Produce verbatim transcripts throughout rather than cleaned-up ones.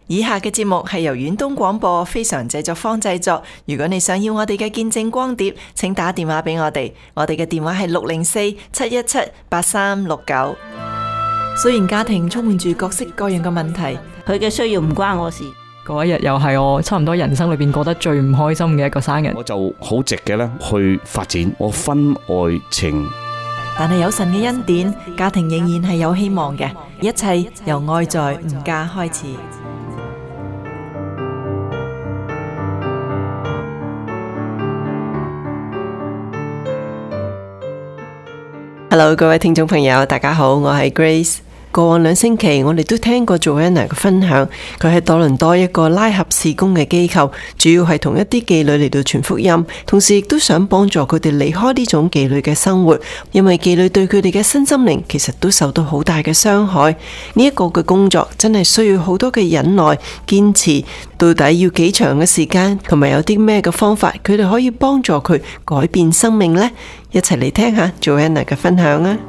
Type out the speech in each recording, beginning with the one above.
以下嘅節目係由遠東廣播非常製作坊製作。如果你想要我哋嘅見證光碟，請打電話俾我哋。我哋嘅電話係六零四七一七八三六九。雖然家庭充滿住各式各樣嘅問題， 佢嘅需要唔關我事。 嗰一日又係我差唔多人生裏邊過得最唔開心嘅一個生日。 我就好直嘅咧去發展我婚外情。 但係有神嘅恩典，家庭仍然係有希望嘅。一切由愛在吾家開始。Hello， 各位聽眾朋友，大家好，我係 Grace。過往兩星期，我哋都聽過 Joanna 嘅分享，佢喺多倫多一個拉合事工嘅機構，主要係同一啲妓女嚟到傳福音，同時亦都想幫助佢哋離開呢種妓女嘅生活，因為妓女對佢哋嘅身心靈其實都受到好大嘅傷害。呢一個嘅工作真係需要好多嘅忍耐、堅持，到底要幾長嘅時間，同埋有啲咩嘅方法，佢哋可以幫助佢改變生命呢？一齊嚟聽下 Joanna 嘅分享啊！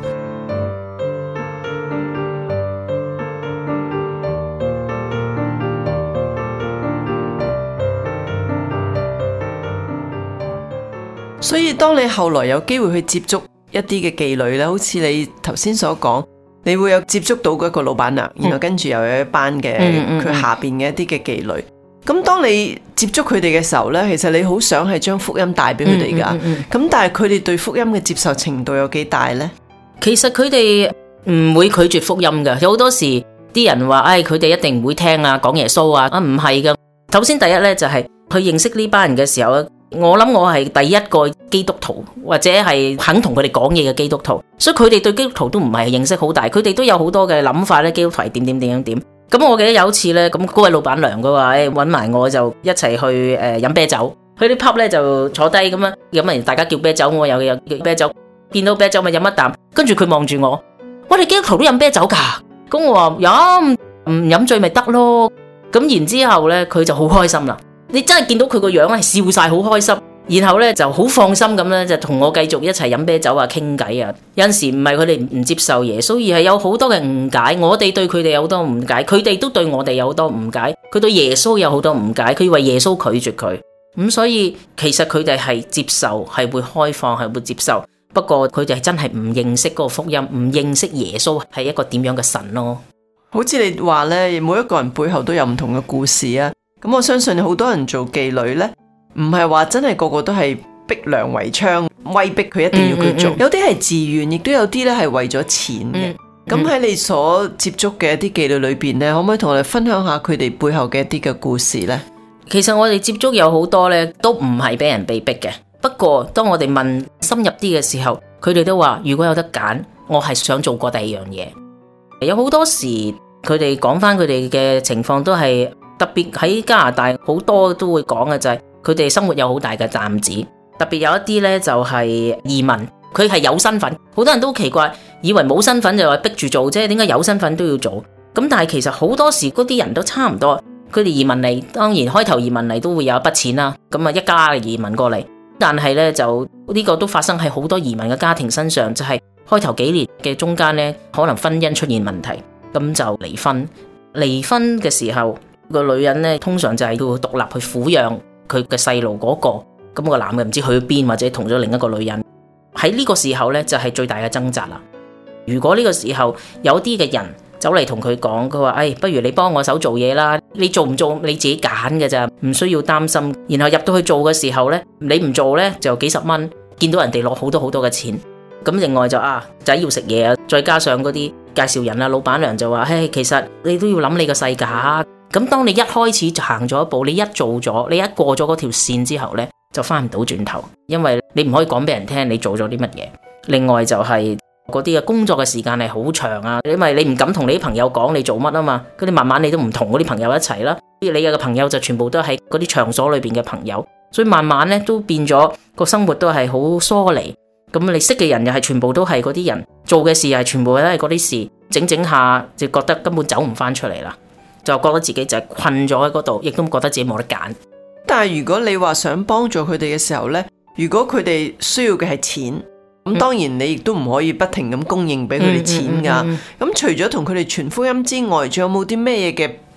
所以當你後來有機會去接觸一啲嘅妓女咧，好似你頭先所講，你會有接觸到嗰個老闆娘，然後跟住又有一班嘅佢下邊嘅一啲嘅妓女。咁當你接觸佢哋嘅時候咧，其實你好想係將福音帶俾佢哋噶。咁但係佢哋對福音嘅接受程度有幾大呢？ 其實佢哋唔會拒絕福音噶。有好多時啲人話，唉，佢哋一定唔會聽啊，講耶穌啊，啊唔係噶。首先第一咧就係去認識呢班人嘅時候，我諗我係第一個基督徒，或者係肯同佢哋講嘢嘅基督徒，所以佢哋對基督徒都唔係認識好大，佢哋都有好多嘅諗法咧。基督徒係點點點點點。咁我記得有一次咧，咁嗰位老闆娘佢話，誒搵埋我就一齊去誒飲啤酒，去啲 pub 咧就坐低咁樣，咁啊大家叫啤酒，我又有叫啤酒，見到啤酒咪飲一啖，跟住佢望住我，我哋基督徒都飲啤酒噶，咁我話飲唔飲醉咪得咯，咁然之後咧佢就好開心啦。你真係見到佢個樣係笑晒好開心，然後咧就好放心咁咧就同我繼續一齊飲啤酒啊傾偈啊。有陣時唔係佢哋唔接受耶穌，而係有好多嘅誤解。我哋對佢哋有好多誤解，佢哋都對我哋有好多誤解。佢對耶穌有好多誤解，佢以為耶穌拒絕佢。咁所以其實佢哋係接受，係會開放，係會接受。不過佢哋係真係唔認識嗰個福音，唔認識耶穌係一個點樣嘅神咯。 好似你話咧，每一個人背後都有唔同嘅故事啊。咁我相信好多人做妓女呢，唔係話真係個個都係逼良為娼，威逼佢一定要佢做，嗯嗯嗯、有啲係自願，亦都有啲咧係為咗錢嘅。咁喺、嗯嗯、你所接觸嘅一啲妓女裏邊呢，可唔可以同我哋分享下佢哋背後嘅一啲嘅故事呢？ 其實我哋接觸有好多呢，都唔係俾人被逼嘅。不過當我哋問深入啲嘅時候，佢哋都話如果有得揀，我係想做過第二樣嘢。有好多時佢哋講翻佢哋嘅情況都係。特別喺加拿大好多都會講嘅就係佢哋生活有好大嘅擔子，特別有一啲呢，就係移民，佢係有身份，好多人都奇怪，以為冇身份就話逼住做啫，點解有身份都要做？咁但係其實好多時嗰啲人都差唔多，佢哋移民嚟，當然開頭移民嚟都會有一筆錢啦，咁啊一家移民過嚟，但係呢，就呢個都發生喺好多移民嘅家庭身上，就係開頭幾年嘅中間呢，可能婚姻出現問題，咁就離婚，離婚嘅時候。個女人咧，通常就係要獨立去撫養佢嘅細路嗰個，咁、個男嘅唔知去邊，或者同咗另一個女人。喺呢個時候咧，就係、是、最大嘅掙扎啦。如果呢個時候有啲嘅人走嚟同佢講，佢話：，誒、哎，不如你幫我手做嘢啦，你做唔做你自己揀嘅咋，唔需要擔心。然後入到去做嘅時候咧，你唔做咧就幾十蚊，見到人哋攞好多好多嘅錢。咁另外就啊，仔要食嘢啊，再加上嗰啲介紹人啊，老闆娘就話：，嘿，其實你都要諗你個世界。咁當你一開始就行咗一步，你一做咗，你一過咗嗰條線之後呢，就翻唔到轉頭，因為你唔可以講俾人聽你做咗啲乜嘢。另外就係嗰啲嘅工作嘅時間係好長啊，因為你唔敢同你啲朋友講你做乜啊嘛，咁你慢慢你都唔同嗰啲朋友一齊啦，你嘅朋友就全部都係嗰啲場所裏邊嘅朋友，所以慢慢呢都變咗個生活都係好疏離。咁你識嘅人又係全部都係嗰啲人，做嘅事係全部都係嗰啲事，整整下就覺得根本走唔翻出嚟啦。就覺得自己就係困咗喺嗰度，亦都覺得自己冇得揀。 但係如果你話想幫助佢哋嘅時候呢，如果佢哋需要嘅係錢，咁當然你亦都唔可以不停咁供應俾佢哋錢噶。咁、嗯嗯嗯嗯、除咗同佢哋傳福音之外，仲有冇啲咩嘢嘅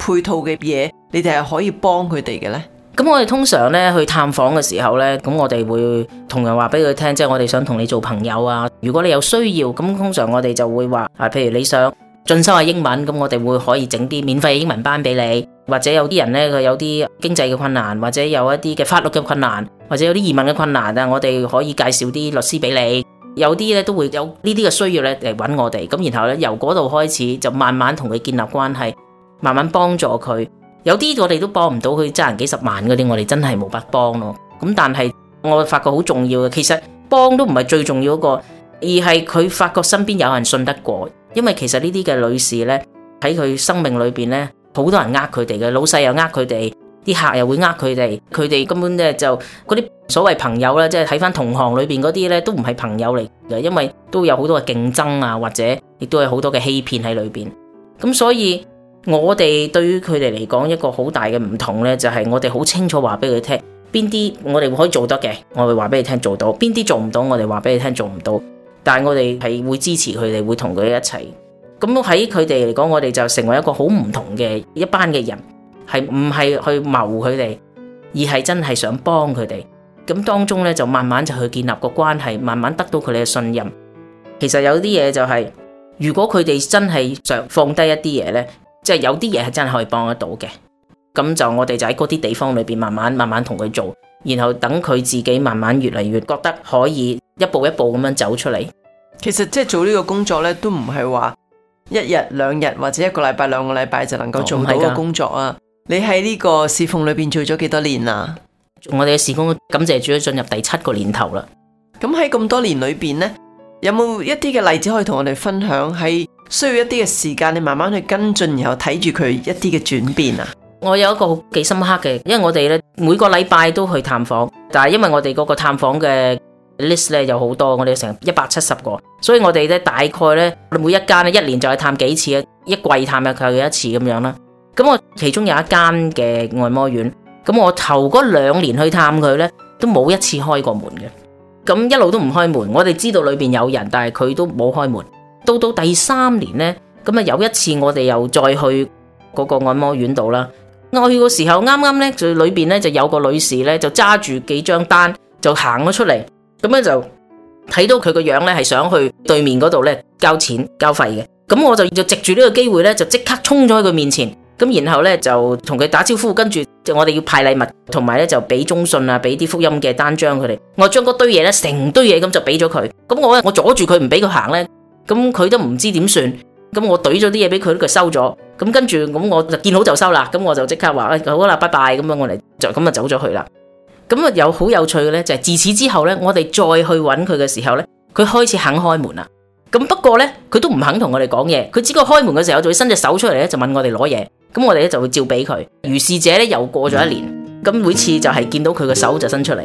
配套嘅嘢，你哋係可以幫佢哋嘅呢？ 咁我哋通常咧去探訪嘅時候咧，咁我哋會同人話俾佢聽，即係我哋想同你做朋友啊。如果你有需要，咁通常我哋就會話啊，譬如你想進修下英文，咁我哋會可以整啲免費英文班俾你。或者有啲人咧佢有啲經濟嘅困難，或者有一啲嘅法律嘅困難，或者有啲移民嘅困難啊，我哋可以介紹啲律師俾你。有啲咧都會有呢啲嘅需要咧嚟揾我哋，咁然後咧由嗰度開始就慢慢同佢建立關係，慢慢幫助佢。有啲我哋都幫唔到佢，爭人幾十萬嗰啲，我哋真係冇法幫咯。咁但係我發覺好重要嘅，其實幫都唔係最重要嗰個，而係佢發覺身邊有人信得過。因為其實呢啲嘅女士咧喺佢生命裏邊咧，好多人呃佢哋嘅，老細又呃佢哋，啲客又會呃佢哋，佢哋根本咧就嗰啲所謂朋友咧，即係睇翻同行裏邊嗰啲咧，都唔係朋友嚟嘅，因為都有好多嘅競爭啊，或者亦都有好多嘅欺騙喺裏邊。咁所以我哋對於佢哋嚟講一個好大嘅唔同咧，就係我哋好清楚話俾佢聽，邊啲我哋可以做得嘅，我會話俾你聽做到；邊啲做唔到，我哋話俾你聽做唔到。但係我哋係會支持佢哋，會同佢一齊。咁喺佢哋嚟講，我哋就成為一個好唔同嘅一班嘅人，係唔係去謀佢哋，而係真係想幫佢哋。咁當中咧就慢慢就去建立個關係，慢慢得到佢哋嘅信任。其實有啲嘢就係、是，如果佢哋真係想放低一啲嘢咧。即係有啲嘢係真係可以幫得到嘅，咁就我哋就喺嗰啲地方裏邊慢慢慢慢同佢做，然後等佢自己慢慢越嚟越覺得可以一步一步咁樣走出嚟。 其實即係做呢個工作咧，都唔係話一日兩日或者一個禮拜兩個禮拜就能夠做到嘅工作啊！哦、你喺呢個侍奉裏邊做咗幾多年啊？ 我哋嘅事工感謝主進入第七個年頭啦。 咁喺咁多年裏邊呢，有冇一啲嘅例子可以同我哋分享？係需要一啲嘅時間，你慢慢去跟進，然後睇住佢一啲嘅轉變啊！ 我有一個幾深刻嘅，因為我哋咧每個禮拜都去探訪，但係因為我哋嗰個探訪嘅 list 咧有好多，我哋成一百七十個，所以我哋咧大概咧每一間咧一年就係探幾次，一季探入佢一次咁樣啦。咁我其中有一間嘅按摩院，咁我頭嗰兩年去探佢咧，都冇一次開過門嘅，咁一路都唔開門。我哋知道裏邊有人，但係佢都冇開門。到到第三年呢，咁啊有一次我哋又再去嗰個按摩院度啦。我去嘅時候啱啱呢，就裏邊呢就有個女士呢，就揸住幾張單就行咗出嚟，咁咧就睇到佢個樣呢，係想去對面嗰度呢交錢交費嘅。咁我就就藉住呢個機會呢，就即刻衝咗喺佢面前，咁然後呢，就同佢打招呼，跟住我哋要派禮物，同埋呢就俾中信啊，俾啲福音嘅單張佢哋。我將嗰堆嘢呢，成堆嘢咁就俾咗佢。咁我我阻住佢唔俾佢行呢。咁佢都唔知點算，咁我懟咗啲嘢俾佢，佢收咗，咁跟住咁我就見好就收啦，咁我就即刻話、哎、好啦，拜拜，咁樣我哋就咁就走咗去啦。咁啊有好有趣嘅咧，就係、是、自此之後咧，我哋再去揾佢嘅時候咧，佢開始肯開門啦。咁不過咧，佢都唔肯同我哋講嘢，佢只不過開門嘅時候就會伸隻手出嚟咧，就問我哋攞嘢，咁我哋咧就會照俾佢。如是者咧又過咗一年，咁每次就係見到佢嘅手就伸出嚟。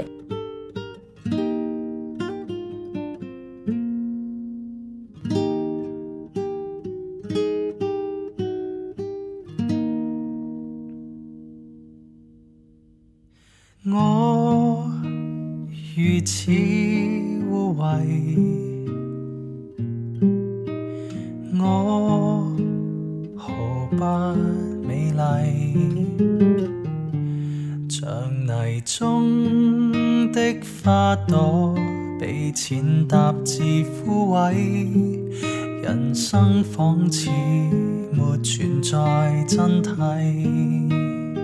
我如此污穢，我何不美麗？像泥中的花朵，被踐踏至枯萎，人生仿似沒存在真諦。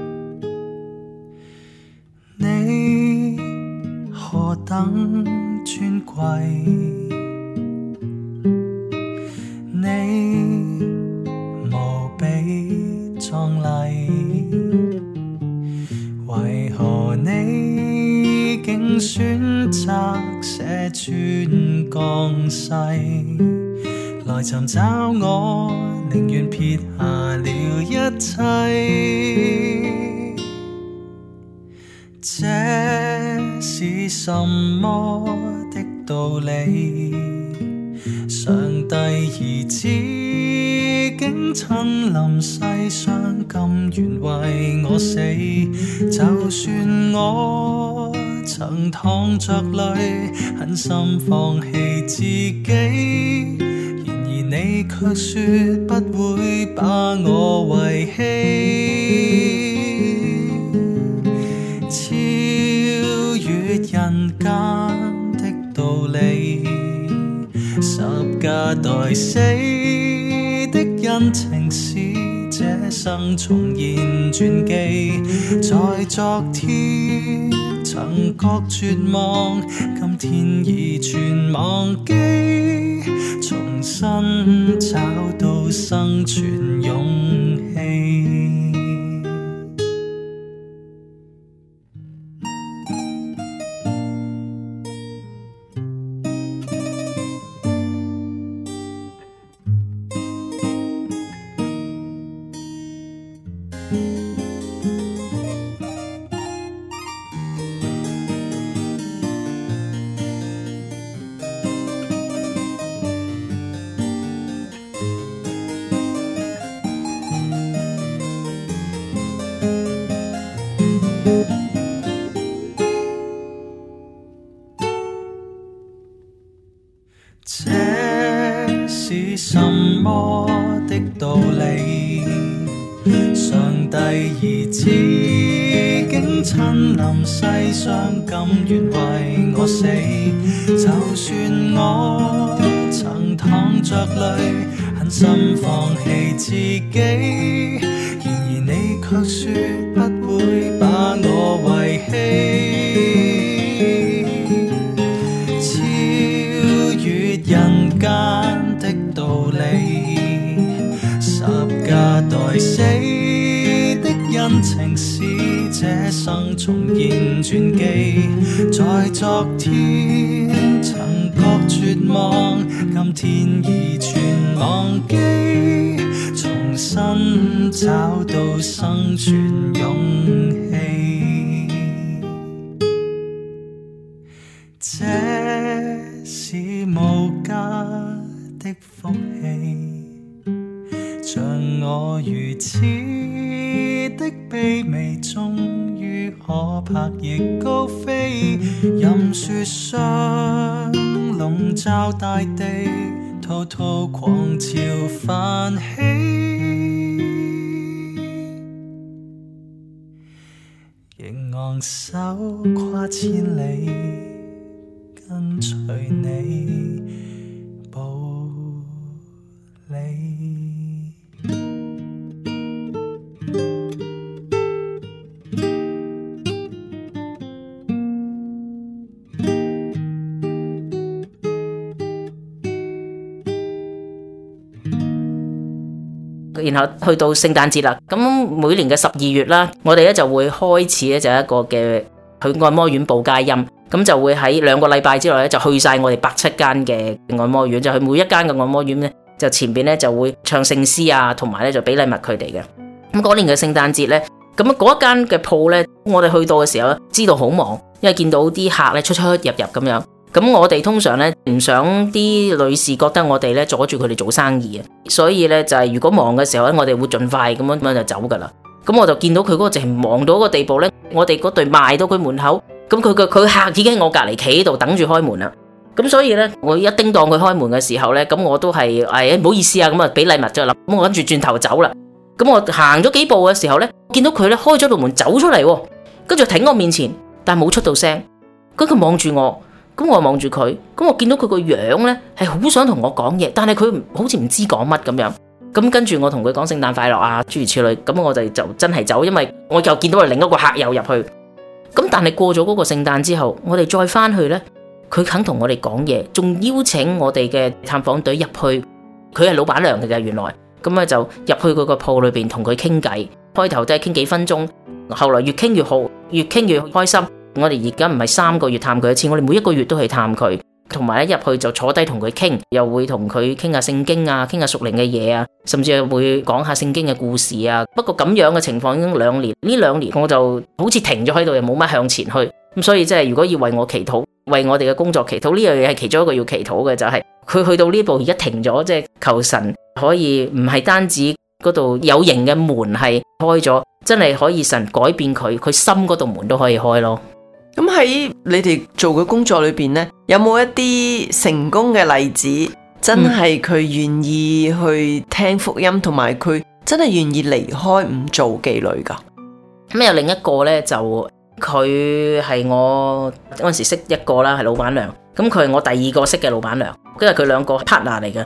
你何等尊貴，你無比壯麗，為何你竟選擇捨尊降世，來尋找我，寧願撇下了一切。這是什麼的道理？上帝兒子竟親臨世上，甘願為我死。就算我曾淌着淚，狠心放棄自己，然而你卻說不會把我遺棄。 代死的恩情是這生重現傳記，在昨天曾覺絕望，今天已全忘記，重新找到生存勇氣。這是什麼的道理？上帝兒子竟親臨世上，甘願為我死。就算我曾淌着淚，狠心放棄自己，然而你卻說不會把我遺棄。人間的道理，十架代死的恩情是這生重現傳記，在昨天曾覺絕望，今天已全忘記，重新找到生存勇氣。這是無價的福氣，像我如此的卑微，終於可拍翼高飛，任雪霜籠罩大地，滔滔狂潮泛起，仍昂首跨千里，跟隨你步履。 然後去到聖誕節啦，咁每年嘅十二月啦，我哋咧就會開始咧就一個嘅去按摩院報佳音。咁就會喺兩個禮拜之內咧，就去晒我哋百七間嘅按摩院，就去每一間嘅按摩院咧，就前邊咧就會唱聖詩啊，同埋咧就俾禮物佢哋嘅。咁嗰年嘅聖誕節咧，咁嗰一間嘅鋪咧，我哋去到嘅時候咧，知道好忙，因為見到啲客咧出出入入咁樣。咁我哋通常咧唔想啲女士覺得我哋咧阻住佢哋做生意啊，所以咧就係如果忙嘅時候咧，我哋會盡快咁樣咁樣就走噶啦。咁我就見到佢嗰個直情忙到個地步咧，我哋嗰隊賣到佢門口。咁佢佢佢客已經喺我隔離企喺度等住開門啦，咁所以咧我一叮當佢開門嘅時候咧，咁我都係誒唔好意思啊，咁啊俾禮物咗啦，咁我跟住轉頭走啦，咁我行咗幾步嘅時候咧，見到佢咧開咗道門走出嚟，跟住停我面前，但係冇出到聲，咁佢望住我，咁我望住佢，咁我見到佢個樣咧係好想同我講嘢，但係佢好似唔知講乜咁樣，咁跟住我同佢講聖誕快樂啊諸如此類，咁我哋就真係走，因為我又見到另一個客又入去。咁但係過咗嗰個聖誕之後，我哋再翻去呢，佢肯同我哋講嘢，仲邀請我哋嘅探訪隊入去，佢係老闆娘嚟嘅原來，咁咧就入去佢個鋪裏邊同佢傾偈，開頭都係傾幾分鐘，後來越傾越好，越傾越開心。我哋而家唔係三個月探佢一次，我哋每一個月都去探佢，同埋一入去就坐低同佢傾，又會同佢傾下聖經啊，傾下屬靈嘅嘢啊，甚至係會講下聖經嘅故事啊。不過咁樣嘅情況已經兩年，呢兩年我就好似停咗喺度，又冇乜向前去。咁所以即係如果要為我祈禱，為我哋嘅工作祈禱，呢樣嘢係其中一個要祈禱嘅，就係佢去到呢步而家停咗，即係求神可以唔係單止嗰度有形嘅門係開咗，真係可以神改變佢，佢心嗰度門都可以開咯。 咁喺你哋做嘅工作裏邊呢，有冇一啲成功嘅例子？真係佢願意去聽福音，同埋佢真係願意離開唔做妓女噶。 咁有另一個呢，就佢係我嗰陣時識一個啦，係老闆娘。咁佢係我第二個識嘅老闆娘，因為佢兩個 partner 嚟嘅。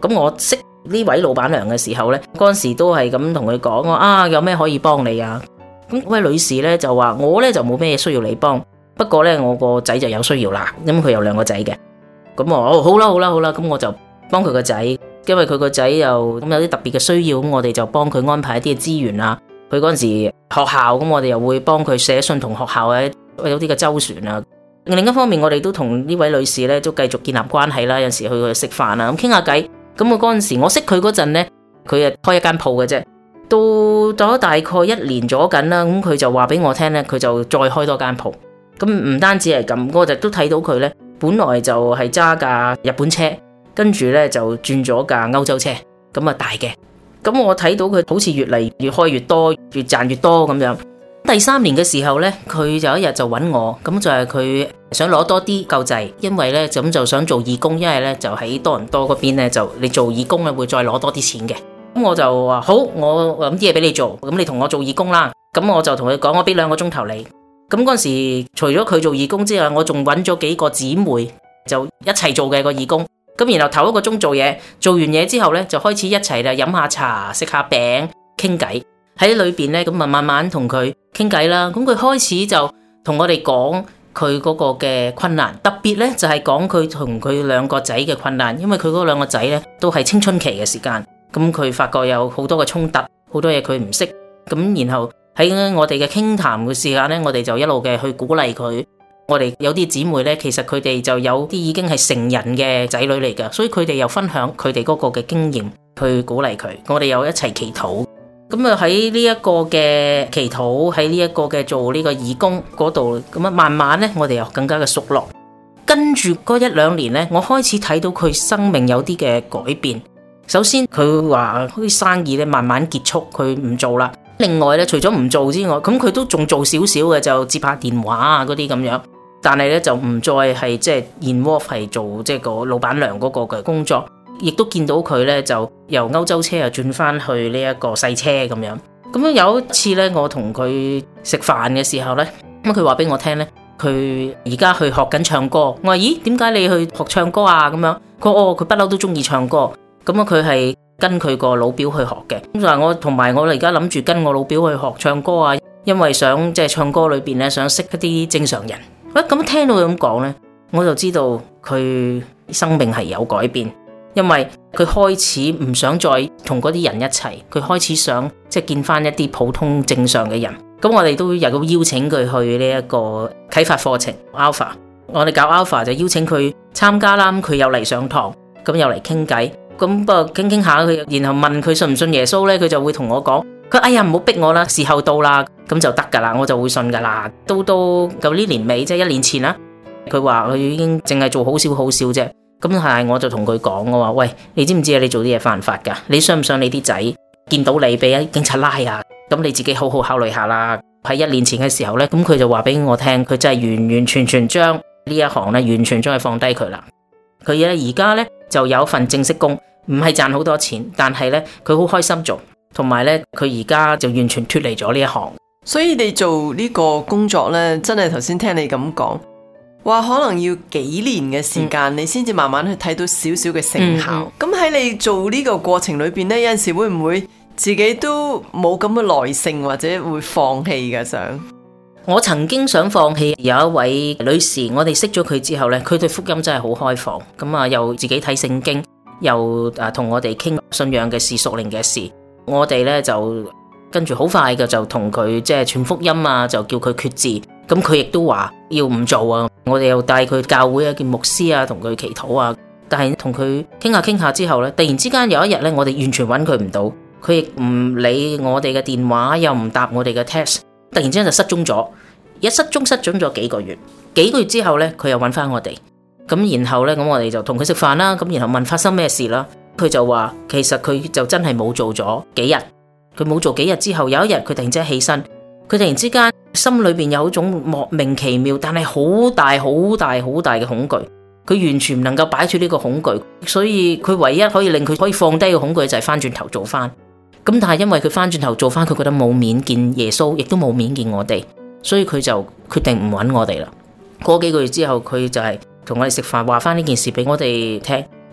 咁我識呢位老闆娘嘅時候呢，嗰陣時都係咁同佢講，我啊有咩可以幫你啊？咁位女士呢就話我呢就冇咩需要你幫，不過呢，我個仔就有需要啦，咁佢有兩個仔嘅，咁我哦好啦好啦好啦，咁我就幫佢個仔，因為佢個仔又咁有啲特別嘅需要，咁我哋就幫佢安排一啲嘅資源啊。佢嗰陣時學校，咁我哋又會幫佢寫信同學校嘅有啲嘅周旋啊。另一方面，我哋都同呢位女士咧都繼續建立關係啦。有陣時去佢食飯啊，咁傾下偈。咁我嗰陣時我識佢嗰陣咧，佢啊開一間鋪嘅啫。到咗大概一年咗緊啦，咁佢就話俾我聽咧，佢就再開多間鋪。咁唔單止係咁，我就都睇到佢咧，本來就係揸架日本車，跟住咧就轉咗架歐洲車，咁啊大嘅。咁我睇到佢好似越嚟越開越多，越賺越多咁樣。第三年嘅時候呢，佢就一日就揾我，咁就係佢想攞多啲救濟，因為呢，咁就想做義工，因為呢，就喺多倫多嗰邊呢，就你做義工咧會再攞多啲錢嘅。咁我就話好，我諗啲嘢俾你做，咁你同我做義工啦。咁我就同佢講，我俾兩個鐘頭你。咁嗰陣時除咗佢做義工之外，我仲揾咗幾個姊妹就一齊做嘅個義工。咁然後頭一個鐘做嘢，做完嘢之後呢，就開始一齊啦，飲下茶，食下餅，傾偈喺裏邊呢，咁啊慢慢同佢傾偈啦。咁佢開始就同我哋講佢嗰個嘅困難，特別呢，就係講佢同佢兩個仔嘅困難，因為佢嗰兩個仔呢，都係青春期嘅時間，咁佢發覺有好多嘅衝突，好多嘢佢唔識，咁然後喺我哋嘅傾談嘅時間呢，我哋就一路嘅去鼓勵佢。我哋有啲姊妹呢，其實佢哋就有啲已經係成人嘅仔女嚟㗎，所以佢哋又分享佢哋嗰個嘅經驗去鼓勵佢。我哋又一齊祈禱，咁啊喺呢一個嘅祈禱，喺呢一個嘅做呢個義工嗰度，咁啊慢慢呢，我哋又更加嘅熟絡。跟住嗰一兩年呢，我開始睇到佢生命有啲嘅改變。首先佢話啲生意咧慢慢結束，佢唔做啦。另外咧，除咗唔做之外，咁佢都仲做少少嘅，就接下電話啊嗰啲咁樣。但係咧就唔再係即係 involve 係做即係個老闆娘嗰個嘅工作，亦都見到佢咧就由歐洲車又轉翻去呢一個細車咁樣。咁樣有一次咧，我同佢食飯嘅時候咧，咁佢話俾我聽咧，佢而家去學緊唱歌。我話咦，點解你去學唱歌啊？咁樣佢哦，佢不嬲都中意唱歌。咁啊，佢係跟佢個老表去學嘅。咁就係我同埋我而家諗住跟我老表去學唱歌啊，因為想即係唱歌裏邊咧，想識一啲正常人。咁聽到佢咁講呢，我就知道佢生命係有改變，因為佢開始唔想再同嗰啲人一齊，佢開始想即係見翻一啲普通正常嘅人。咁我哋都有邀請佢去呢一個啟發課程 Alpha， 我哋搞 Alpha 就邀請佢參加啦。咁佢又嚟上堂，咁又嚟傾偈，咁不過傾傾下佢，然後問佢信唔信耶穌呢，佢就會同我講。佢哎呀唔好逼我啦，時候到啦，咁就得噶啦，我就會信噶啦。到到舊呢年尾即係一年前啦，佢話佢已經淨係做好少好少啫。咁係我就同佢講，我話喂，你知唔知啊？你做啲嘢犯法噶？你想唔想你啲仔見到你俾警察拉啊？咁你自己好好考慮下啦。喺一年前嘅時候呢，咁佢就話俾我聽，佢真係完完全全將呢一行呢，完全將佢放低佢啦。佢咧而家呢，就有份正式工，唔係賺好多錢，但係呢，佢好開心做。同埋咧，佢而家就完全脫離咗呢一行。 所以你做呢個工作咧，真係頭先聽你咁講，話可能要幾年嘅時間，嗯、你先至慢慢去睇到少少嘅成效。咁喺、嗯嗯、你做呢個過程裏邊咧，有陣時會唔會自己都冇咁嘅耐性，或者會放棄嘅想？ 我曾經想放棄，有一位女士，我哋識咗佢之後咧，佢對福音真係好開放，咁啊又自己睇聖經，又啊同我哋傾信仰嘅事、屬靈嘅事。我哋咧就跟住好快嘅就同佢即係傳福音啊，就叫佢決志。咁佢亦都話要唔做啊。我哋又帶佢教會啊，見牧師啊，同佢祈禱啊。但係同佢傾下傾下之後咧，突然之間有一日咧，我哋完全揾佢唔到，佢亦唔理我哋嘅電話，又唔答我哋嘅 text， 突然之間就失蹤咗。一失蹤失蹤咗幾個月，幾個月之後咧，佢又揾翻我哋。咁然後咧，咁我哋就同佢食飯啦。咁然後問發生咩事啦。佢就話其實佢就真係冇做咗幾日，佢冇做幾日之後，有一日佢突然之間起身，佢突然之間心裏邊有一種莫名其妙但係好大好大好大嘅恐懼，佢完全唔能夠擺脫呢個恐懼，所以佢唯一可以令佢可以放低個恐懼就係翻轉頭做翻。咁但係因為佢翻轉頭做翻，佢覺得冇面見耶穌，亦都冇面見我哋，所以佢就決定唔揾我哋啦。過幾個月之後，佢就係同我哋食飯，話翻呢件事俾我哋聽。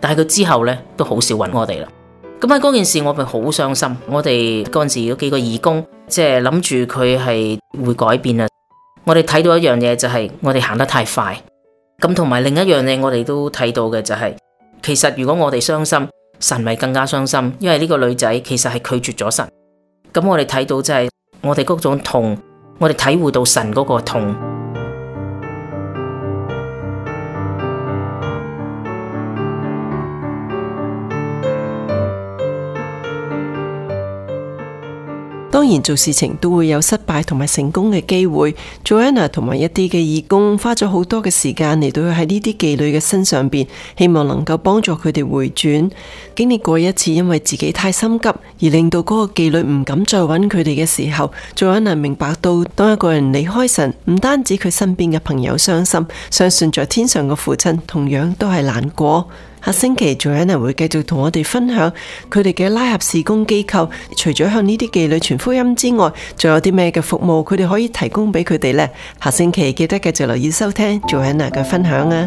但係佢之後呢都好少揾我哋啦。咁喺嗰件事我咪好傷心，我哋嗰陣時有幾個義工，即係諗住佢係會改變啊。我哋睇到一樣嘢就係我哋行得太快，咁同埋另一樣嘢我哋都睇到嘅就係，其實如果我哋傷心，神咪更加傷心，因為呢個女仔其實係拒絕咗神。咁我哋睇到就係我哋嗰種痛，我哋體會到神嗰個痛。 當然做事情都會有失敗同埋成功嘅機會。 Joanna 同埋一啲嘅義工花咗好多嘅時間嚟到喺呢啲妓女嘅身上邊，希望能夠幫助佢哋回轉。經歷過一次因為自己太心急而令到嗰個妓女唔敢再揾佢哋嘅時候， Joanna 明白到當一個人離開神，唔單止佢身邊嘅朋友傷心，相信在天上嘅父親同樣都係難過。下星期 Joanna 會繼續同我哋分享佢哋嘅拉合事工機構，除咗向呢啲妓女傳福音之外，仲有啲咩嘅服務佢哋可以提供俾佢哋呢？下星期記得繼續留意收聽 Joanna 嘅分享啊！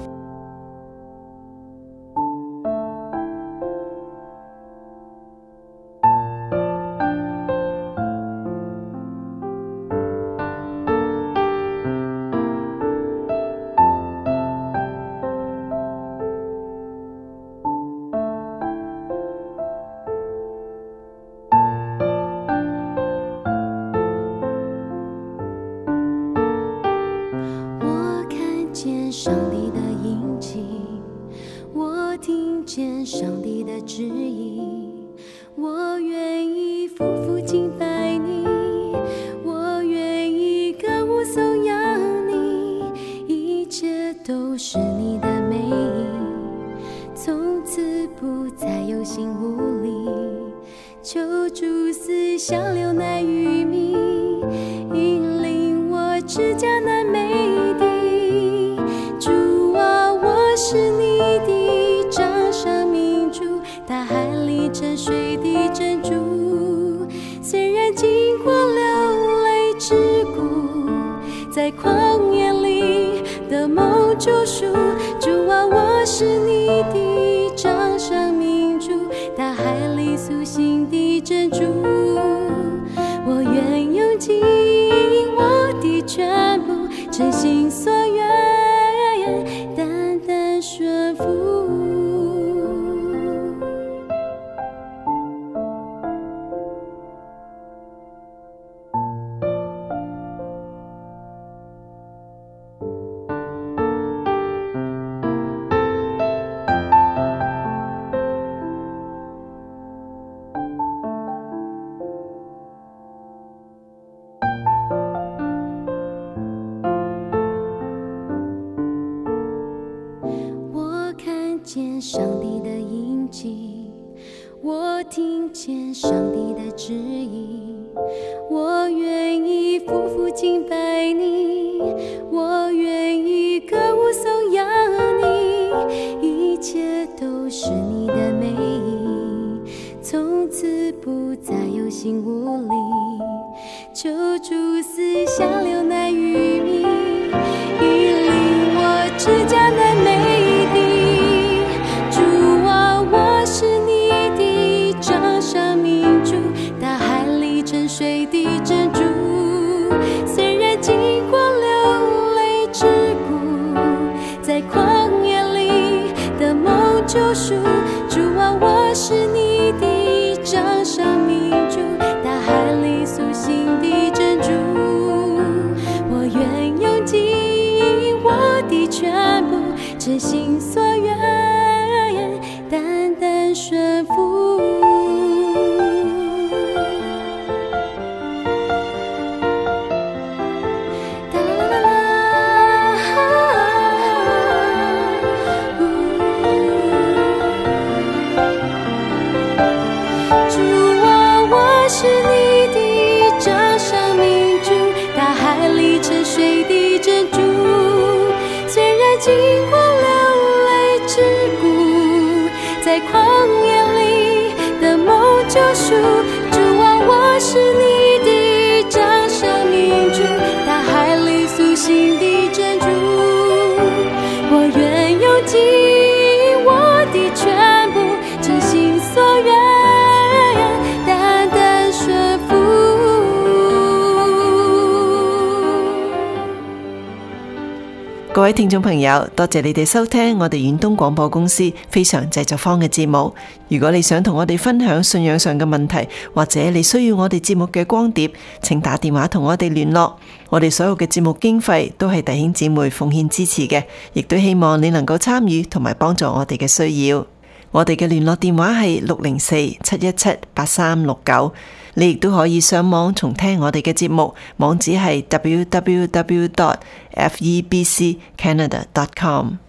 上帝的印记，我听见上帝的旨意，我愿意夫妇敬拜你，我愿意歌舞颂扬你，一切都是你的美意，从此不再有心无力，求主赐下流奶与蜜，引领我至迦南美地。主啊，我是你的掌上明珠，大海里沉睡的珍珠，虽然经过流泪之谷，在旷野里的梦救赎。主啊，我是你的掌上明珠，大海里苏醒的珍珠，我愿用尽我的全部，真心所愿，单单顺服。见上帝的印记，我听见上帝的旨意，我愿意夫妇敬拜你，我愿意歌舞颂扬你，一切都是你的美意，从此不再有心无力，求主赐下流奶与蜜，引领我至迦南美地。是你的掌上明珠，大海里沉睡的珍珠，虽然经过流泪之谷，在旷野里的梦救赎。主啊，我是你的掌上明珠，大海里苏醒的珍珠，我愿用尽我的全部，真心所愿，单单顺服。哒啦啦啦，主啊，我是你的掌上明珠，大海里沉睡的珍珠，虽然经过流泪之谷，在旷野里的梦救赎。主啊，我是你的掌上明珠，大海里苏醒的珍珠，我愿用尽我的各位聽眾朋友，多謝你哋收聽我哋遠東廣播公司非常製作坊嘅節目。如果你想同我哋分享信仰上嘅問題，或者你需要我哋節目嘅光碟，請打電話同我哋聯絡。我哋所有嘅節目經費都係弟兄姊妹奉獻支持嘅，亦都希望你能夠參與同埋幫助我哋嘅需要。我哋嘅聯絡電話係六零四七一七八三六九。你亦都可以上網重聽我哋嘅節目，網址係 w w w dot f e b c canada dot com。